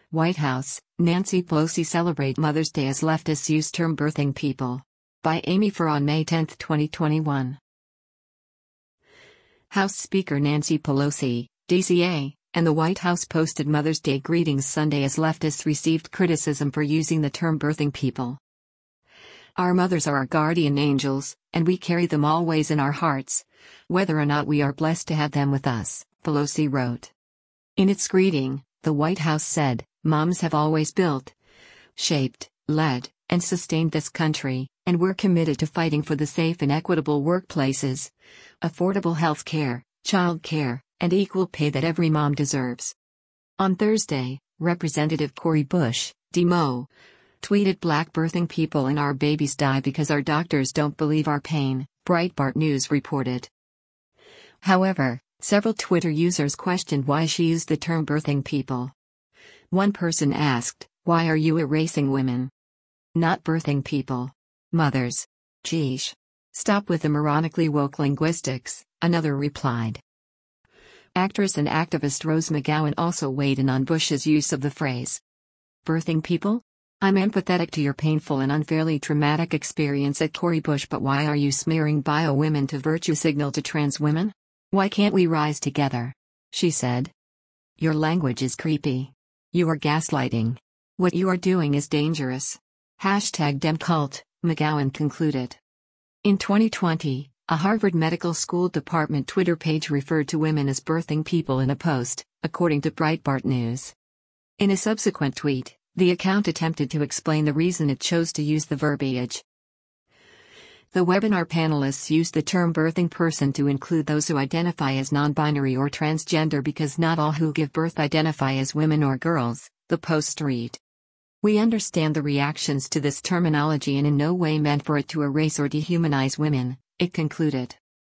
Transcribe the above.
White House, Nancy Pelosi celebrate Mother's Day as leftists use term birthing people. By Amy Farr on May 10, 2021. House Speaker Nancy Pelosi, DCA, and the White House posted Mother's Day greetings Sunday as leftists received criticism for using the term birthing people. Our mothers are our guardian angels, and we carry them always in our hearts, whether or not we are blessed to have them with us, Pelosi wrote. In its greeting, the White House said, "Moms have always built, shaped, led, and sustained this country, and we're committed to fighting for the safe and equitable workplaces, affordable health care, child care, and equal pay that every mom deserves." On Thursday, Representative Cori Bush, Demo, tweeted, "Black birthing people and our babies die because our doctors don't believe our pain," Breitbart News reported. However, several Twitter users questioned why she used the term birthing people. One person asked, "Why are you erasing women? Not birthing people. Mothers. Geesh. Stop with the moronically woke linguistics," another replied. Actress and activist Rose McGowan also weighed in on Bush's use of the phrase. "Birthing people? I'm empathetic to your painful and unfairly traumatic experience at Cori Bush, but why are you smearing bio women to virtue signal to trans women? Why can't we rise together?" she said. "Your language is creepy. You are gaslighting. What you are doing is dangerous. #DemCult, McGowan concluded. In 2020, a Harvard Medical School department Twitter page referred to women as birthing people in a post, according to Breitbart News. In a subsequent tweet, the account attempted to explain the reason it chose to use the verbiage. The webinar panelists used the term birthing person to include those who identify as non-binary or transgender because not all who give birth identify as women or girls, the post read. "We understand the reactions to this terminology and in no way meant for it to erase or dehumanize women," it concluded.